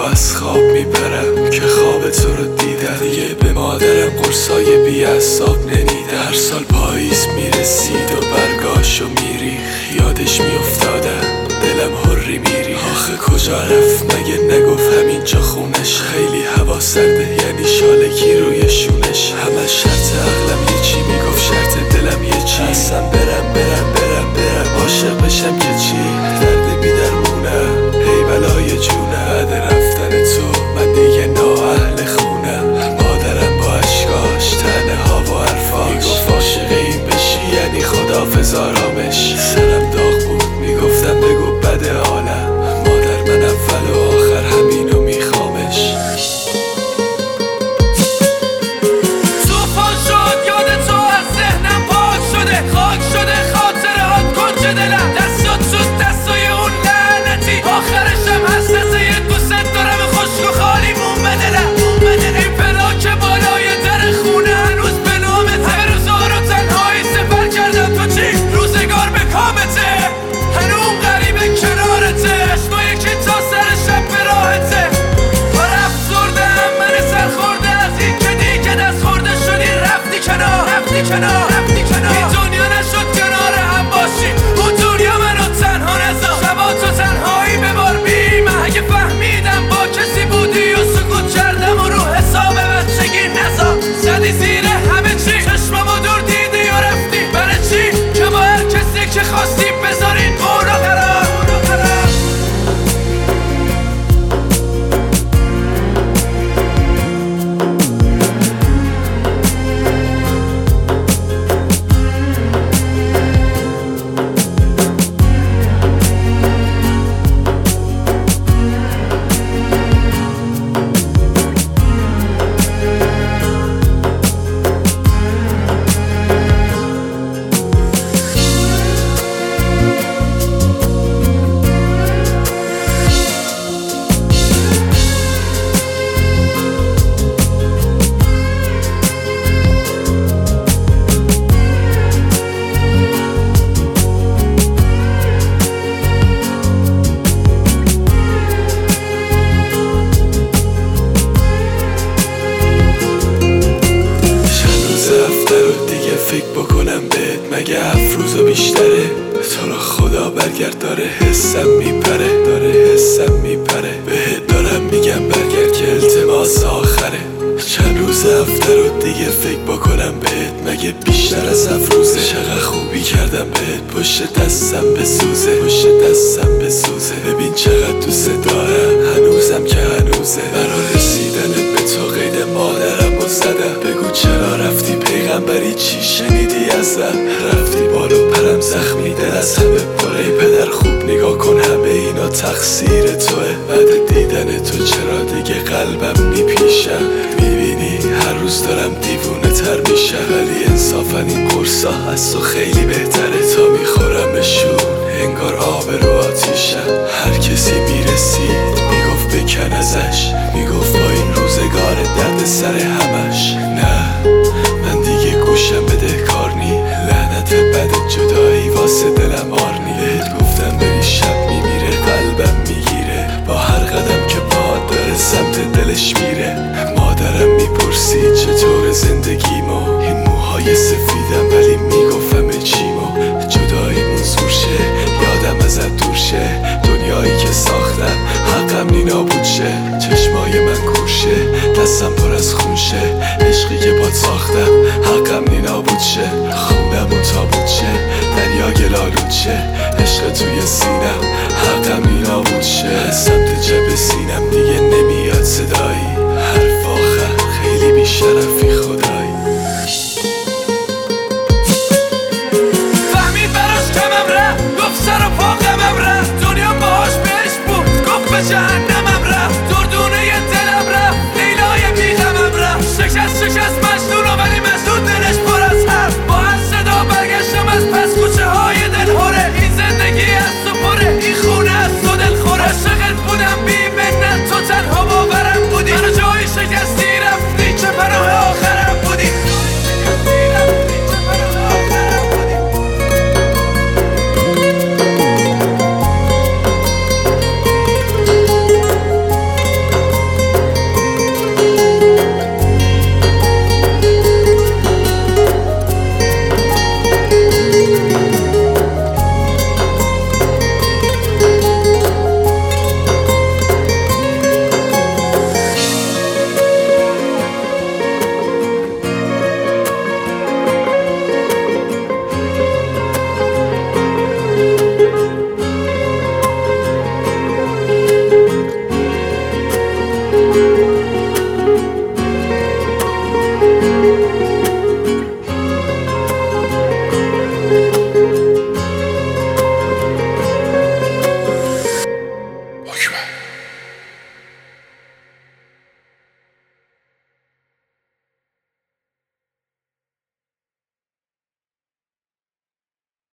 از خواب میپرم که خواب تو رو دیدم. دیگه به مادرم قرصای بی اعصاب نمیدم. هر سال پاییز میرسید و برگاشو میریخ، یادش میافتادم دلم هری میری. آخه کجا رفت مگه نگفت همینجا خونش؟ خیلی هوا سرده یعنی شالکی روی شونش. همه شرط عقلم یه چی میگفت، شرط دلم یه چی. اصلا برم عاشق بشم که چی؟ درد بیدرمونم ای بلای جونم. بعد رفتن تو من دیگه نااهل خونم. مادرم با اشکاش تنه ها و حرفاش میگفت عاشق این بشی یعنی خداحافظ آرامش. سرم داغ بود میگفتم بگو بده حالم. مادر من اول و آخر همینو میخوامش. توفان شد یاد تو از ذهنم پاک شده، خاک شده خاطرهات کنج دلم. دستات شد دستای اون لعنتی، آخرشم حسرت یه دوست دارم خشک و خالی مون به دلم. این پلاک بالای در خونه هنوز به نامته. همه روزا رو تنهایی سپر کردم تو چی؟ روزگار به کامته هنوز غریبه کنارته. چشمای که تا سر شب به راحته. پر افسردم من سرخورده از این که دیگه دست خورده شدی. رفتی کنار این دنیا نشد کنار هم باشی. اون دنیا منو تنها نذار، شبا تو تنهایی ببار بی من. اگه فهمیدم با کسی بودی و سکوت کردم و رو حساب بچگی نذار. زدی زیر همه چی، چشممو دور دیدی و رفتی. برای چی؟ که با هر کسی که خواستی بذارین قول و قرار. فکر بکنم بهت مگه 7 روزا بیشتره؟ تو رو خدا برگرد داره حسم میپره. بهت دارم میگم برگرد که التماس آخره. چند روز هفته رو دیگه فکر بکنم بهت مگه بیشتر از 7 روزه؟ چقدر خوبی کردم بهت پشت دستم بسوزه. ببین چقدر دوست دارم هنوزم که هنوزه. برا رسیدن به تو قید مادرم رو زدم. بگو چرا رفتی پیغمبری چی شنیدی ازم؟ رفتی بالو پرم زخمی دل از همه پره. پدر خوب نگاه کن همه اینا تقصیر توه. بعد دیدن تو چرا دیگه قلبم میپیشم؟ میبینی هر روز دارم دیوونه تر میشم. ولی انصافا این قرصا از تو خیلی بهتره. تا میخورمشون انگار آب رو آتیشم. هر کسی میرسید میگفت بکن ازش، میگفت با این روزگار درد سر همش. نه من دیگه گوشم بده کار نی. لعنت بد جدایی واسه دلم آرنی. بهت گفتم بری شب میمیره قلبم میگیره. با هر قدم که پاد داره سمت دلش میره. مادرم میپرسید چطور زندگیمو. این موهای سفیدم ولی میگفت همه چیمو. جداییمون زور شه یادم ازت دور شه. دنیایی که ساختم حقم نی نابود شه. چشمای من کورشه دستم پر از خون شه. عشقی که باد ساختم حقم نی نابود شه. خونمون تابوت شه دریا گلالود شه. عشق توی سینم حقم نی نابود شه. سمت جب سینم دیگه نمیاد صدایی. حرف آخر خیلی بیشرفی خدایی.